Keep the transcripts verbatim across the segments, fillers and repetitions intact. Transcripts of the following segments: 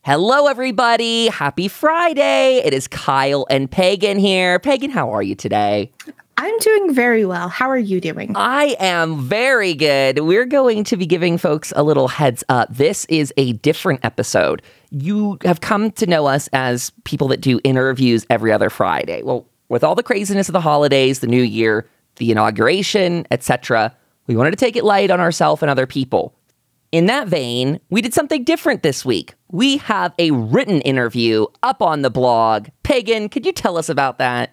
Hello, everybody. Happy Friday. It is Kyle and Pagan here. Pagan, how are you today? I'm doing very well. How are you doing? I am very good. We're going to be giving folks a little heads up. This is a different episode. You have come to know us as people that do interviews every other Friday. Well, with all the craziness of the holidays, the new year, the inauguration, et cetera, we wanted to take it light on ourselves and other people. In that vein, we did something different this week. We have a written interview up on the blog. Pagan, could you tell us about that?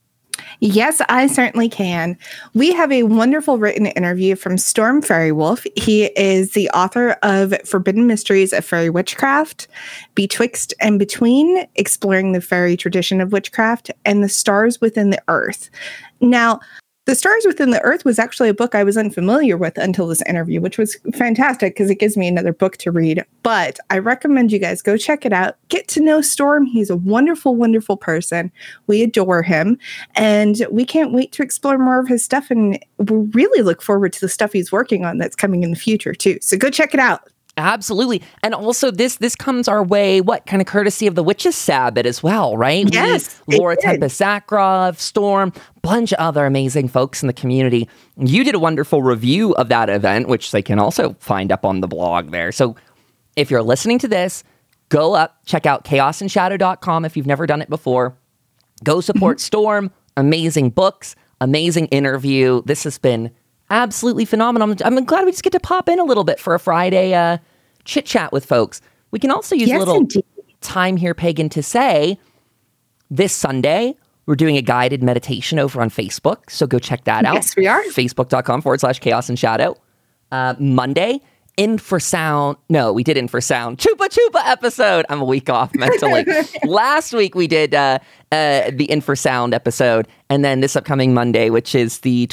Yes, I certainly can. We have a wonderful written interview from Storm Faerywolf. He is the author of Forbidden Mysteries of Fairy Witchcraft, Betwixt and Between, Exploring the Fairy Tradition of Witchcraft, and The Stars Within the Earth. Now, The Stars Within the Earth was actually a book I was unfamiliar with until this interview, which was fantastic because it gives me another book to read. But I recommend you guys go check it out. Get to know Storm. He's a wonderful, wonderful person. We adore him. And we can't wait to explore more of his stuff. And we really look forward to the stuff he's working on that's coming in the future, too. So go check it out. Absolutely. And also this this comes our way, what, kind of courtesy of the Witches Sabbath as well, right? Yes. We, Laura Tempest Zakrov, Storm, bunch of other amazing folks in the community. You did a wonderful review of that event, which they can also find up on the blog there. So if you're listening to this, go up, check out chaos and shadow dot com if you've never done it before. Go support mm-hmm. Storm. Amazing books, amazing interview. This has been absolutely phenomenal. I'm glad we just get to pop in a little bit for a Friday uh, chit chat with folks. We can also use yes, a little indeed. time here, Pagan, to say this Sunday, we're doing a guided meditation over on Facebook. So go check that out. Yes, we are. Facebook.com forward slash chaos and shadow. Uh, Monday, Infrasound. No, we did Infrasound. Chupa Chupa episode. I'm a week off mentally. Last week we did uh, uh, the Infrasound episode. And then this upcoming Monday, which is the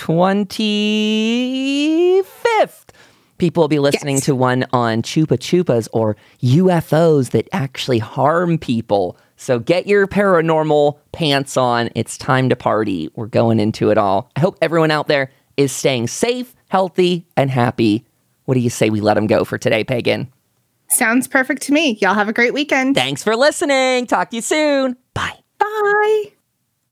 twenty-fifth, people will be listening yes. to one on Chupa Chupas or U F Os that actually harm people. So get your paranormal pants on. It's time to party. We're going into it all. I hope everyone out there is staying safe, healthy, and happy. What do you say we let them go for today, Pagan? Sounds perfect to me. Y'all have a great weekend. Thanks for listening. Talk to you soon. Bye. Bye.